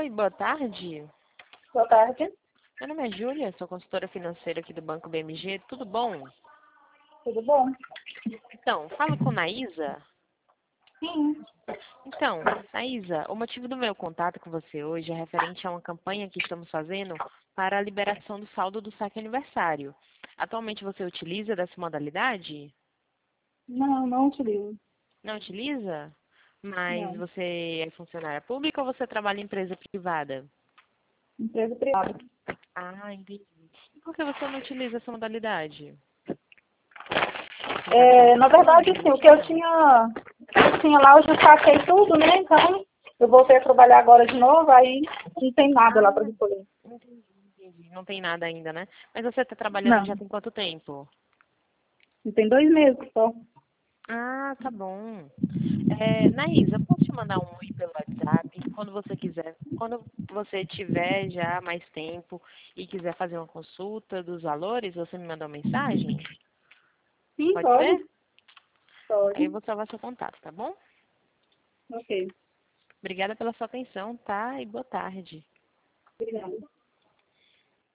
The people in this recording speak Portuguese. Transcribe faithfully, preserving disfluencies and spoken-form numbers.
Oi, boa tarde. Boa tarde. Meu nome é Júlia, sou consultora financeira aqui do Banco B M G. Tudo bom? Tudo bom? Então, falo com Naísa. Sim. Então, Naísa, o motivo do meu contato com você hoje é referente a uma campanha que estamos fazendo para a liberação do saldo do saque aniversário. Atualmente você utiliza dessa modalidade? Não, não utilizo. Não utiliza? Mas Não. você é funcionária pública ou você trabalha em empresa privada? Empresa privada. Ah, entendi. E por que você não utiliza essa modalidade? Você está É, na precisando verdade, de assim, o que eu dinheiro? tinha, eu tinha lá, eu já saquei tudo, né? Então, eu voltei a trabalhar agora de novo, aí não tem nada lá para Ah, recolher. entendi, entendi. Não tem nada ainda, né? Mas você está trabalhando Não. já tem quanto tempo? Não tem dois meses só. Ah, tá bom. É, Naísa, eu posso te mandar um oi pelo WhatsApp quando você quiser. Quando você tiver já mais tempo e quiser fazer uma consulta dos valores, você me manda uma mensagem? Sim, Pode pode. ser? Aí eu Pode. vou salvar seu contato, tá bom? Ok. Obrigada pela sua atenção, tá? E boa tarde. Obrigada.